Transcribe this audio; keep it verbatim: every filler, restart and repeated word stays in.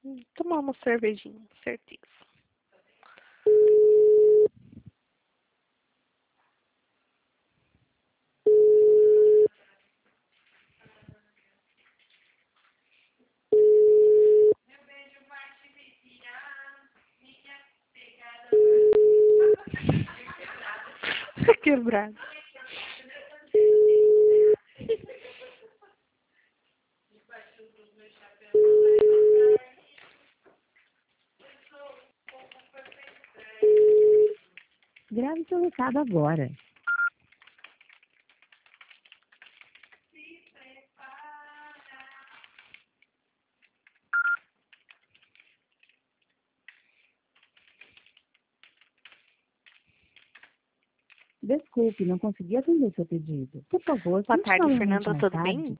Hum, Tomar uma cervejinha, certeza. Quebrado. Grave seu recado agora. Desculpe, não consegui atender seu pedido. Por favor, Boa tente tarde, novamente Fernanda, mais tudo tarde. bem?